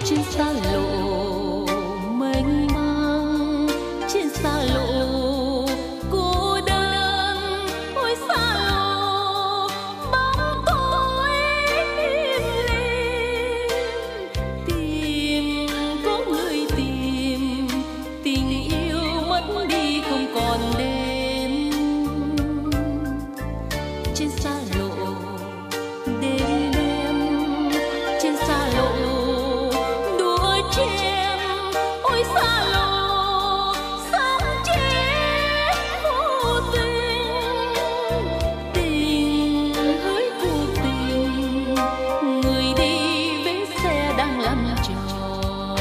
trên xa lộ mênh mang, trên xa lộ cô đơn. Ôi xa lộ bóng tối im lìm, tìm có người tìm, tình yêu mất đi không còn đến. Trên xa lộ đêm đêm, trên xa lộ đua chen. Ôi xa lộ sống chết vô tình, tình hỡi cuộc tình, người đi bến xe đang lăn tròn.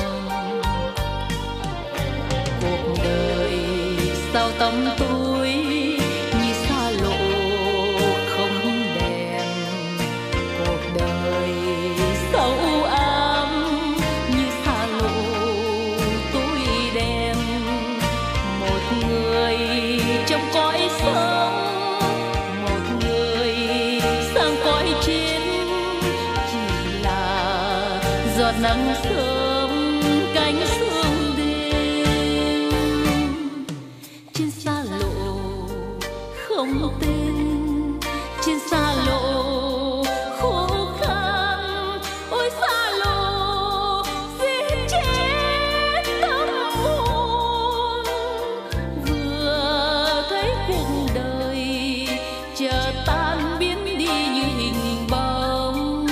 Cuộc đời sao tăm tối như xa lộ không đèn, cuộc đời sao u ám như xa lộ tối đen. Một người trong cõi sống, một người sang cõi chết, chỉ là giọt nắng sớm cánh sương đêm. Trên xa lộ không tên, trên xa lộ khô khan. Ôi xa lộ giết chết tâm hồn, vừa thấy cuộc đời chợt tan biến đi như hình bóng.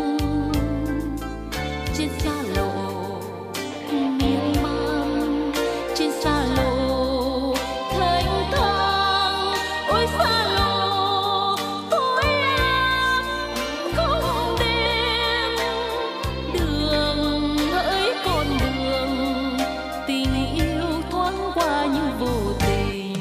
Trên xa lộ miên man, trên xa lộ thênh thang. Ôi xa lộ tối ám không đêm, đường hỡi con đường, tình yêu thoáng qua như vô tình.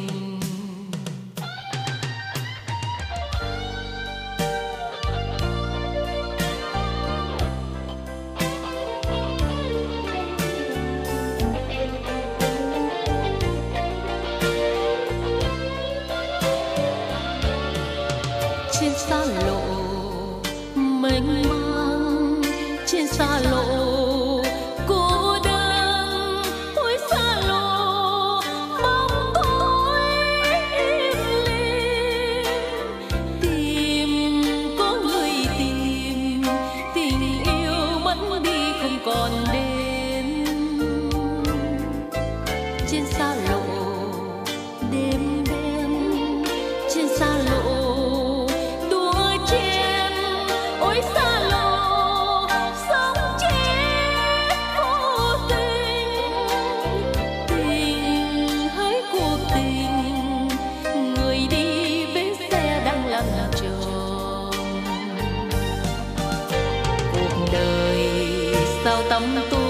Trên xa lộ mênh mang, trên xa lộ cô đơn. Ôi xa lộ bóng tối im lìm, tìm có người tìm, tình yêu mất đi không còn đến. Trên xa lộ đêm đêm, trên xa lộ đua chen. Ôi xa lộ sống chết vô tình, tình hỡi cuộc tình, người đi bến xe đang lăn tròn. Cuộc đời sao tăm tối